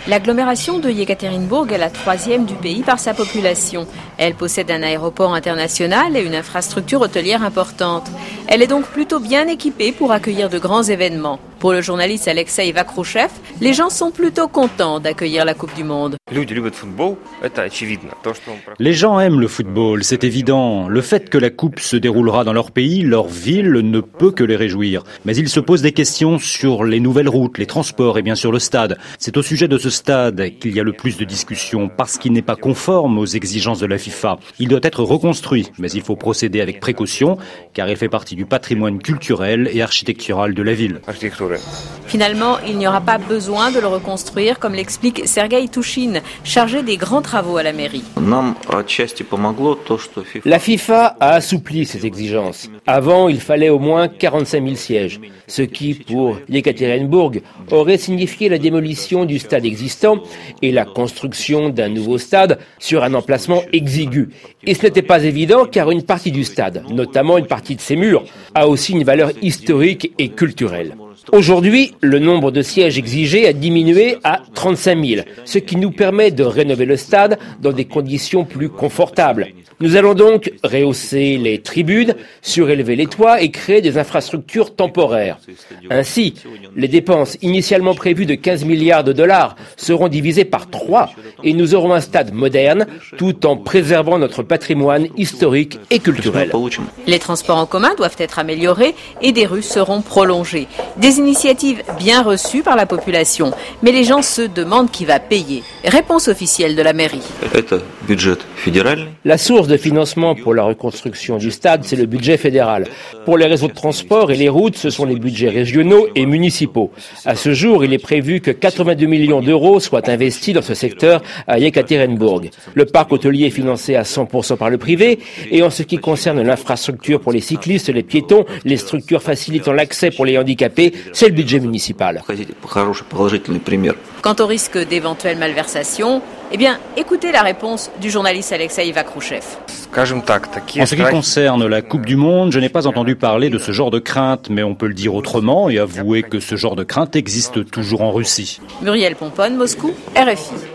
L'agglomération de Yekaterinbourg est la 3e du pays par sa population. Elle possède un aéroport international et une infrastructure hôtelière importante. Elle est donc plutôt bien équipée pour accueillir de grands événements. Pour le journaliste Alexei Vakrouchev, les gens sont plutôt contents d'accueillir la Coupe du Monde. Les gens aiment le football, c'est évident. Le fait que la Coupe se déroulera dans leur pays, leur ville, ne peut que les réjouir. Mais ils se posent des questions sur les nouvelles routes, les transports et bien sûr le stade. C'est au sujet de ce stade qu'il y a le plus de discussions parce qu'il n'est pas conforme aux exigences de la FIFA. Il doit être reconstruit, mais il faut procéder avec précaution car il fait partie du patrimoine culturel et architectural de la ville. Finalement, il n'y aura pas besoin de le reconstruire, comme l'explique Sergueï Touchine, chargé des grands travaux à la mairie. La FIFA a assoupli ses exigences. Avant, il fallait au moins 45 000 sièges, ce qui, pour Yekaterinbourg, aurait signifié la démolition du stade existant et la construction d'un nouveau stade sur un emplacement exigu. Et ce n'était pas évident car une partie du stade, notamment une partie de ses murs, a aussi une valeur historique et culturelle. Aujourd'hui, le nombre de sièges exigés a diminué à 35 000, ce qui nous permet de rénover le stade dans des conditions plus confortables. Nous allons donc rehausser les tribunes, surélever les toits et créer des infrastructures temporaires. Ainsi, les dépenses initialement prévues de 15 milliards de dollars seront divisées par 3 et nous aurons un stade moderne tout en préservant notre patrimoine historique et culturel. Les transports en commun doivent être améliorés et des rues seront prolongées. Des initiatives bien reçues par la population, mais les gens se demandent qui va payer. Réponse officielle de la mairie. La source de financement pour la reconstruction du stade, c'est le budget fédéral. Pour les réseaux de transport et les routes, ce sont les budgets régionaux et municipaux. À ce jour, il est prévu que 82 millions d'euros soient investis dans ce secteur à Yekaterinbourg. Le parc hôtelier est financé à 100% par le privé et en ce qui concerne l'infrastructure pour les cyclistes, les piétons, les structures facilitant l'accès pour les handicapés, c'est le budget municipal. Quant au risque d'éventuelles malversations, eh bien, écoutez la réponse du journaliste Alexei Vakrouchev. En ce qui concerne la Coupe du Monde, je n'ai pas entendu parler de ce genre de crainte, mais on peut le dire autrement et avouer que ce genre de crainte existe toujours en Russie. Muriel Pomponne, Moscou, RFI.